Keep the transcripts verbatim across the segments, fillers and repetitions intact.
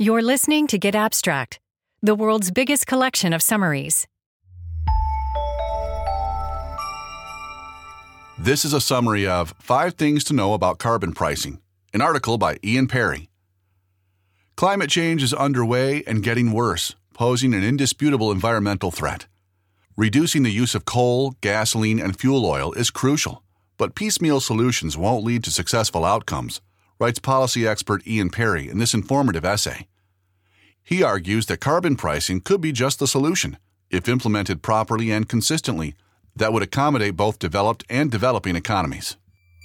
You're listening to Get Abstract, the world's biggest collection of summaries. This is a summary of Five Things to Know About Carbon Pricing, an article by Ian Perry. Climate change is underway and getting worse, posing an indisputable environmental threat. Reducing the use of coal, gasoline, and fuel oil is crucial, but piecemeal solutions won't lead to successful outcomes, writes policy expert Ian Perry in this informative essay. He argues that carbon pricing could be just the solution, if implemented properly and consistently, that would accommodate both developed and developing economies.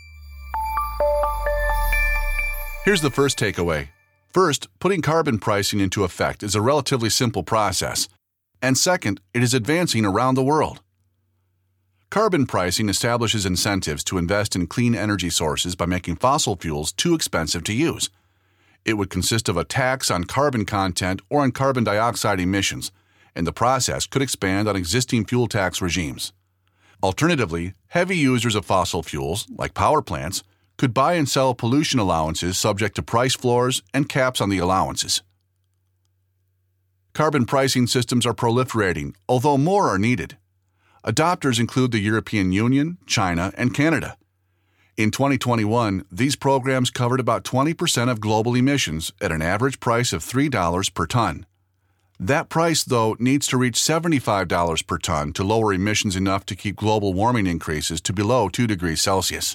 Here's the first takeaway. First, putting carbon pricing into effect is a relatively simple process. And second, it is advancing around the world. Carbon pricing establishes incentives to invest in clean energy sources by making fossil fuels too expensive to use. It would consist of a tax on carbon content or on carbon dioxide emissions, and the process could expand on existing fuel tax regimes. Alternatively, heavy users of fossil fuels, like power plants, could buy and sell pollution allowances subject to price floors and caps on the allowances. Carbon pricing systems are proliferating, although more are needed. Adopters include the European Union, China, and Canada. In twenty twenty-one, these programs covered about twenty percent of global emissions at an average price of three dollars per ton. That price, though, needs to reach seventy-five dollars per ton to lower emissions enough to keep global warming increases to below two degrees Celsius.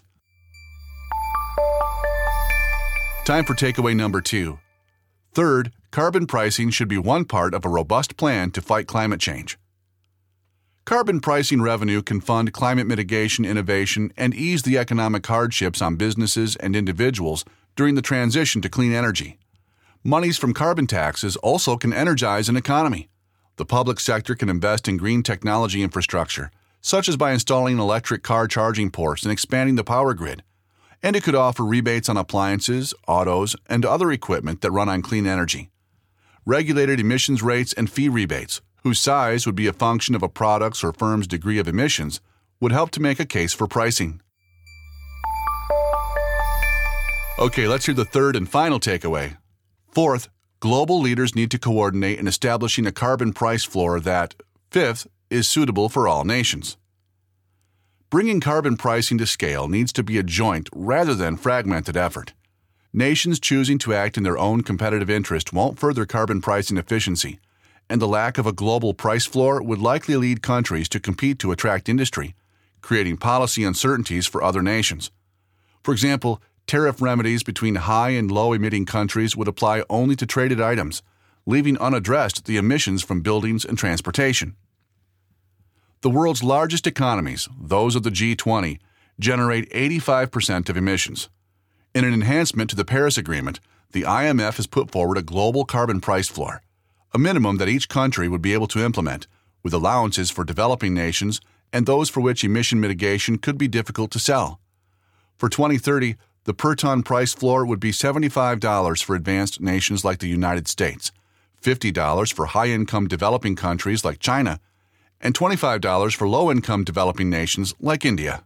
Time for takeaway number two. Third, carbon pricing should be one part of a robust plan to fight climate change. Carbon pricing revenue can fund climate mitigation innovation and ease the economic hardships on businesses and individuals during the transition to clean energy. Monies from carbon taxes also can energize an economy. The public sector can invest in green technology infrastructure, such as by installing electric car charging ports and expanding the power grid. And it could offer rebates on appliances, autos, and other equipment that run on clean energy. Regulated emissions rates and fee rebates, whose size would be a function of a product's or firm's degree of emissions, would help to make a case for pricing. Okay, let's hear the third and final takeaway. Fourth, global leaders need to coordinate in establishing a carbon price floor that, fifth, is suitable for all nations. Bringing carbon pricing to scale needs to be a joint rather than fragmented effort. Nations choosing to act in their own competitive interest won't further carbon pricing efficiency, and the lack of a global price floor would likely lead countries to compete to attract industry, creating policy uncertainties for other nations. For example, tariff remedies between high and low-emitting countries would apply only to traded items, leaving unaddressed the emissions from buildings and transportation. The world's largest economies, those of the G twenty, generate eighty-five percent of emissions. In an enhancement to the Paris Agreement, the I M F has put forward a global carbon price floor, a minimum that each country would be able to implement, with allowances for developing nations and those for which emission mitigation could be difficult to sell. For twenty thirty, the per-ton price floor would be seventy-five dollars for advanced nations like the United States, fifty dollars for high-income developing countries like China, and twenty-five dollars for low-income developing nations like India.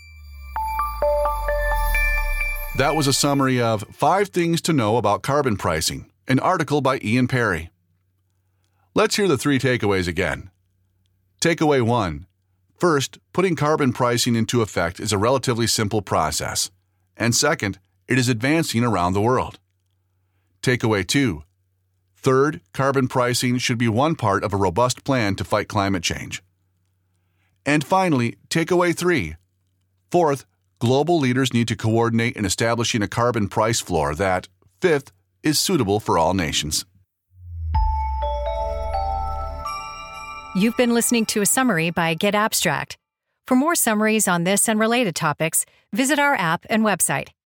That was a summary of Five Things to Know About Carbon Pricing, an article by Ian Perry. Let's hear the three takeaways again. Takeaway one. First, putting carbon pricing into effect is a relatively simple process. And second, it is advancing around the world. Takeaway two. Third, carbon pricing should be one part of a robust plan to fight climate change. And finally, takeaway three. Fourth, global leaders need to coordinate in establishing a carbon price floor that, fifth, is suitable for all nations. You've been listening to a summary by Get Abstract. For more summaries on this and related topics, visit our app and website,